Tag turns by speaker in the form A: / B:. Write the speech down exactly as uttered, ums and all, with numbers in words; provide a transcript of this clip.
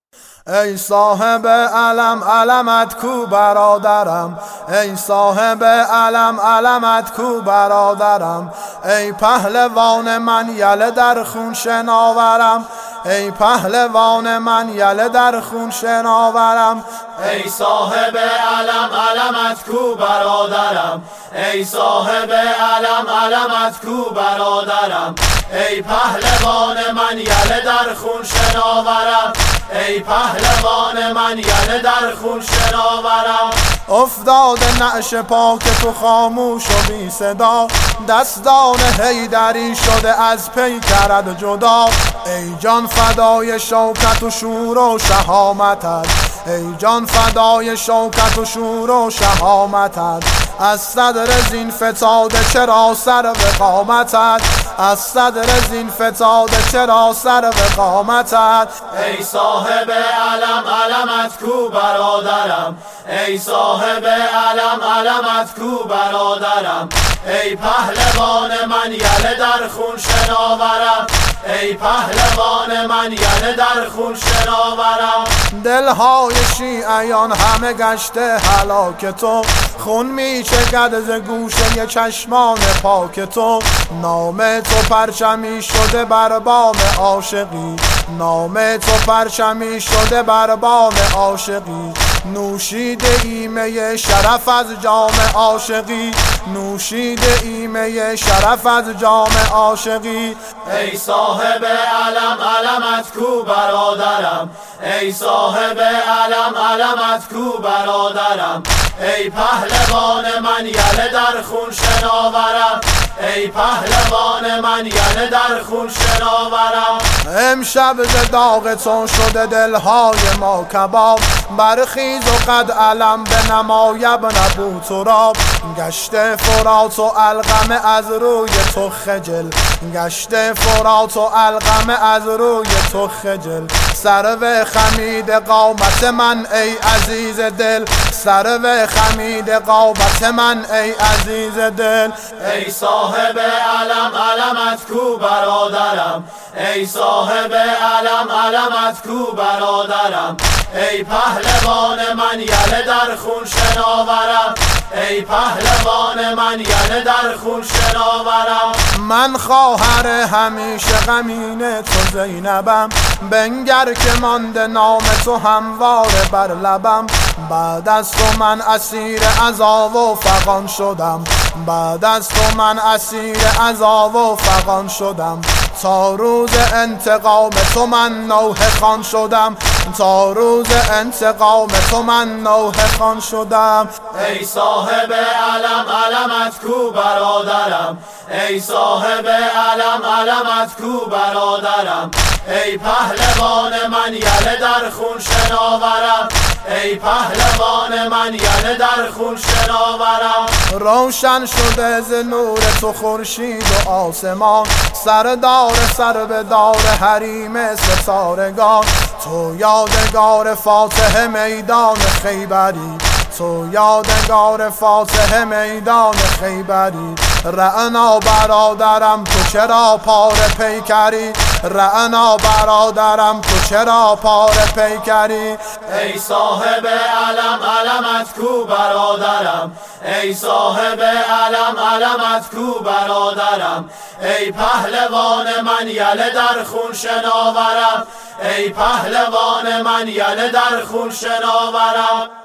A: ای صاحب علم علمت کو برادرم، ای صاحب علم علمت کو برادرم، ای پهلوان من یله در خون شناورم، ای پهلوان من یله در خون شناورم.
B: ای صاحب علم علمت کو برادرم، ای صاحب علم علمت کو برادرم، ای پهلوان من یله در خون شناورم، ای پهلوان من یله در خون شناورم.
A: افتاده نعش پاک تو خاموش و بی صدا، دستان حیدری شده از پیکرت جدا. ای جان فدای شوکت و شور و شهامتت، ای جان فدای شوکت و شور و شهامتت، از صدر زین فتاده چرا سر وقامتت، از صدر زین فتاده چرا سر وقامتت.
B: ای صاحب علم علمت کو برادرم، ای صاحب علم علمت کو برادرم، ای پهلوان من یله در خون شناورم، ای پهلوان من یله در خون شناورم.
A: دلهای شیعیان همه گشته هلاک تو، خون میچکد ز گوشه چشمان پاک تو. نام تو پرچمی شده بر بام عاشقی، نام تو پرچمی شده بر بام عاشقی. نوشیده ایمه شرف از جام عاشقی، نوشیده ایمه شرف از جام عاشقی.
B: ای صاحب علم علمت کو برادرم، ای صاحب علم علمت کو برادرم، ای پهلوان من یله در خون شناورم، ای پهلوان من یله در خون شناورم.
A: امشب ز داغ تو شده دلهای ما کباب، برخیز و قد علم به نمایب نبو تراب. گشته فرات و علقمه از روی تو خجل، گشته فرات و علقمه از روی تو خجل. سرو خمید قامت من ای عزیز دل، سرو خمید قامت من ای عزیز دل.
B: ای صاحب علم علمت کو برادرم، ای صاحب علم علمت کو برادرم، ای پهلوان من یله در خون شناورم، ای پهلوان من یله در خون شناورم.
A: من خواهر همیشه غمین تو زینبم، بنگر که مانده نام تو همواره بر لبم. بعد از تو من اسیر عذاب و فغان شدم، بعد از تو من اسیر عذاب و فغان شدم. تا روز انتقام تو من نوحه خوان شدم، تا روز انتقام تو من نوحه خوان شدم.
B: ای صاحب علم علمت کو برادرم، ای صاحب علم علمت کو برادرم، ای پهلوان من یله در خون شناورم، ای پهلوان من یله در خون شناورم.
A: روشن شده ز نور تو خورشید و آسمان، سردار سر به دار حریم ستارگان. تو یادگار فاتح میدان خیبری، تو یادگار فاتح میدان خیبری. رعنا برادرم تو چرا پار پیکری، رعنا برادرم تو چرا پار پیکری.
B: ای صاحب علم علمت کو برادرم، ای صاحب علم علمت کو برادرم، ای پهلوان من یله در خون شناورم، ای پهلوان من یله در خون شناورم.